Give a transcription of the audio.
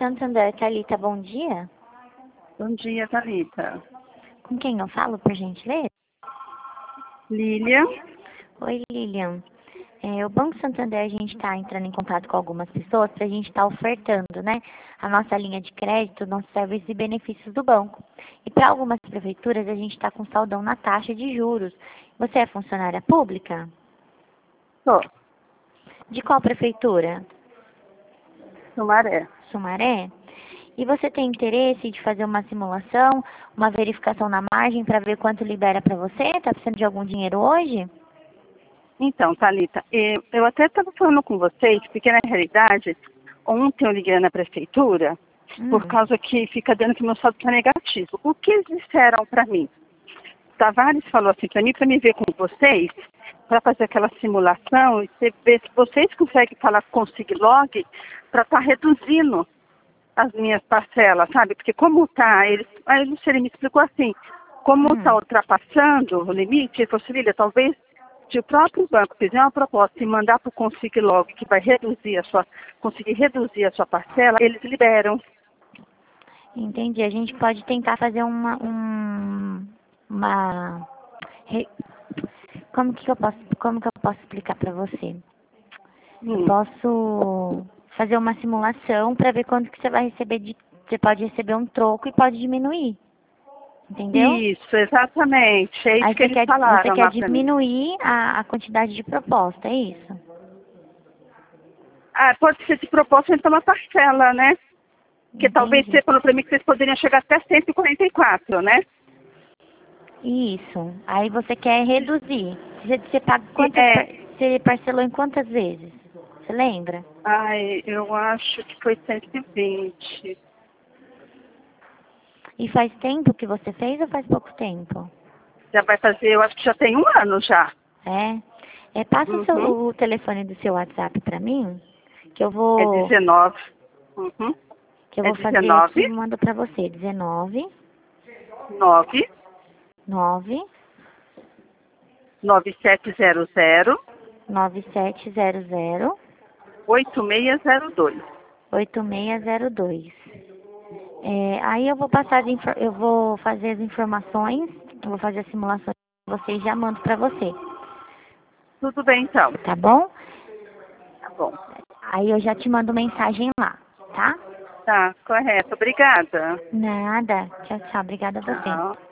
Santander, Thalita, bom dia. Bom dia, Thalita. Com quem eu falo, por gentileza? Lilian. Oi, Lilian. O Banco Santander, a gente está entrando em contato com algumas pessoas para a gente estar ofertando, né, a nossa linha de crédito, nossos serviços e benefícios do banco. E para algumas prefeituras, a gente está com saldão na taxa de juros. Você é funcionária pública? Sou. De qual prefeitura? Sumaré. Sumaré? E você tem interesse de fazer uma simulação, uma verificação na margem para ver quanto libera para você? Está precisando de algum dinheiro hoje? Então, Thalita, eu até estava falando com vocês, porque na realidade, ontem eu liguei na prefeitura, por causa que fica dando que meu saldo está negativo. O que eles disseram para mim? Tavares falou assim para mim ver com vocês, para fazer aquela simulação e ver se vocês conseguem falar com o Siglog para estar reduzindo as minhas parcelas, sabe? Porque como está, ele me explicou assim, como está ultrapassando o limite, ele falou assim, Lília, talvez se o próprio banco fizer uma proposta e mandar para o Consiglog que vai conseguir reduzir a sua parcela, eles liberam. Entendi. A gente pode tentar fazer como que eu posso explicar para você? Eu posso fazer uma simulação para ver quanto que você vai receber você pode receber um troco e pode diminuir. Entendeu? Isso, exatamente. É isso Aí que eles falaram. você quer diminuir a quantidade de proposta, é isso? Ah, pode ser de proposta, então uma parcela, né? Porque talvez você falou para mim que vocês poderiam chegar até 144, né? Isso. Aí você quer reduzir. Você paga você parcelou em quantas vezes? Você lembra? Ai, eu acho que foi 120. E faz tempo que você fez ou faz pouco tempo? Já vai fazer, eu acho que já tem 1 ano já. Passa o telefone do seu WhatsApp para mim, que eu vou... É 19. Que eu vou fazer aqui e mando para você. 19... 9... 9... 9700... 9700... 8602. 8602. Aí eu vou eu vou fazer as informações, eu vou fazer a simulação de você e já mando para você. Tudo bem, então. Tá bom? Tá bom. Aí eu já te mando mensagem lá, tá? Tá, correto. Obrigada. Nada. Tchau, tchau. Obrigada a você. Tchau.